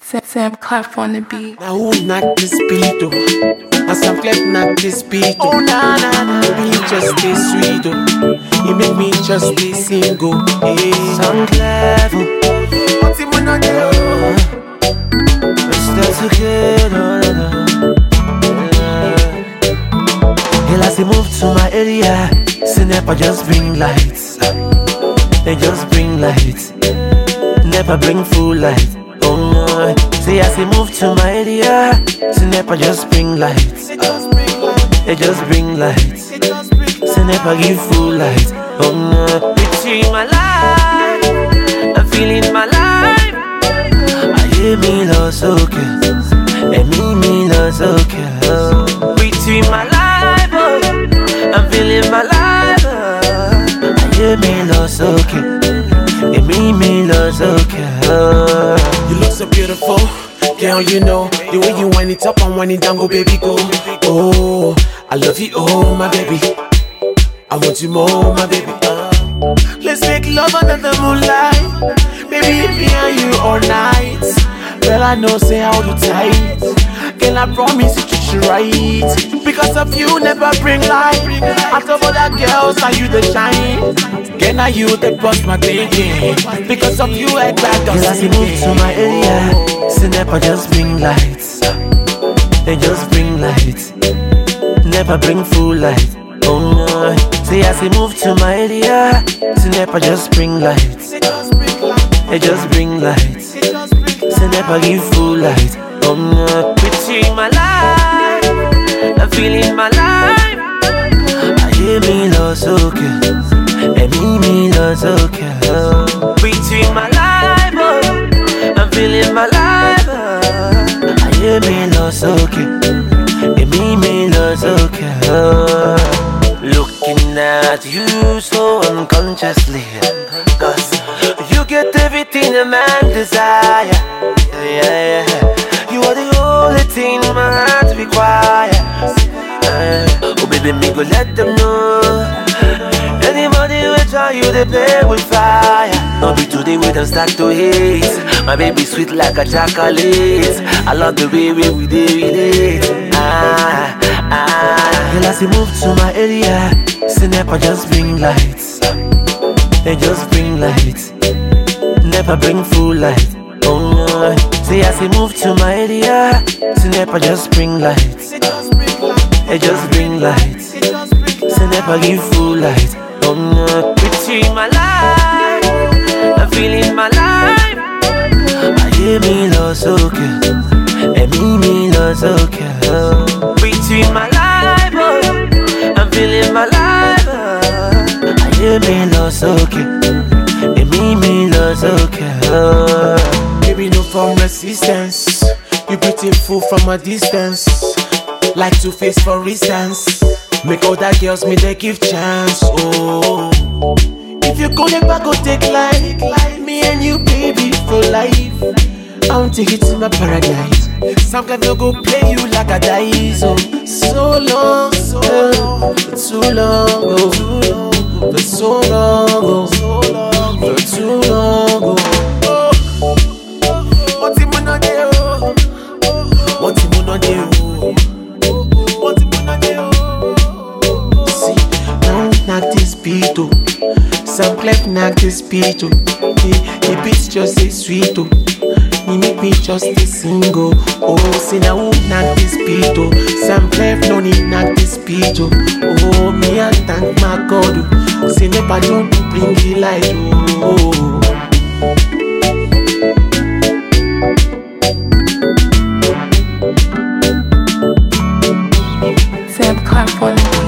Sam Clef on the beat. Now who knock this beat oh? Now Sam Clef knock this beat oh. Oh na na na, beat just stay sweet oh. You make me just stay single. Hey. Sam Clef, what's it wanna do? We're still together. Hell as they move to my area, Sinepa just bring lights. They just bring lights. Never bring full light. Oh no. See as they move to my area, Sinepa just bring lights. They just bring lights. Sinepa give full light. Oh no. Between my life, I'm feeling my life. I hear me lost okay, and me lost okay. Between my life, oh, I'm feeling my life. I hear me lost okay, and me lost okay. You look so beautiful, girl, you know the way you wind it up and wind it down, go baby, go. Oh, I love you, oh my baby. I want you more, my baby. Let's make love under the moonlight, baby, me and you all night. Girl, I know, say how you tight. Girl, I promise you treat you right. Because of you, never bring light. Out of other girls, are you the shine? Girl, now you the boss, my thinking. Because of you, I glad to see you move to my area. Sinepa just bring lights. They just bring lights. Never bring full light. Oh no. See as they move to my area, Sinepa just bring lights. They just bring lights. Sinepa give full light. Oh no. Between my life, I'm feeling my life. I hear me lost okay, and me lost okay. Between my life, oh, I'm feeling my life. I hear me lost okay, and me lost okay. Looking at you so unconsciously, 'cause you get everything a man desire. Yeah, you are the only thing my heart requires. Oh baby, me go let them know. Anybody will try you, they play with fire. Don't be today we don't start to hate. My baby sweet like a chocolate. I love the way we relate. Girl, as you move to my area, Sinepa just bring lights. They just bring lights. Never bring full light. Oh no. See as you move to my area, Sinepa just bring lights. They just bring lights. Sinepa give full light. Oh no. Between my life, I'm feeling my life. I hear me lost okay, and me lost okay. Between my life, oh, I'm feeling my life. I hear me lost okay, and me lost okay. Baby, no form resistance. You beautiful from a distance, like Two Face for instance. Make all that girls me they give chance. Oh, if you go never go take life, me and you baby for life. I won't take it to my paradise. Sometimes I go play you like a dice. Oh, so long, for too long, oh, for so long, oh, for too long, oh. What's it gonna do? What's it gonna do? What's it gonna do? See, don't knock this beat, oh. Sam Clef knock this beat, oh. The beats just say sweet, oh. He make me just a single. Oh, see now who knock this beat, oh. Sam Clef no need knock this beat, oh. Oh, me I thank my God, oh. See never don't bring the light, oh. Sam Clef on the beat.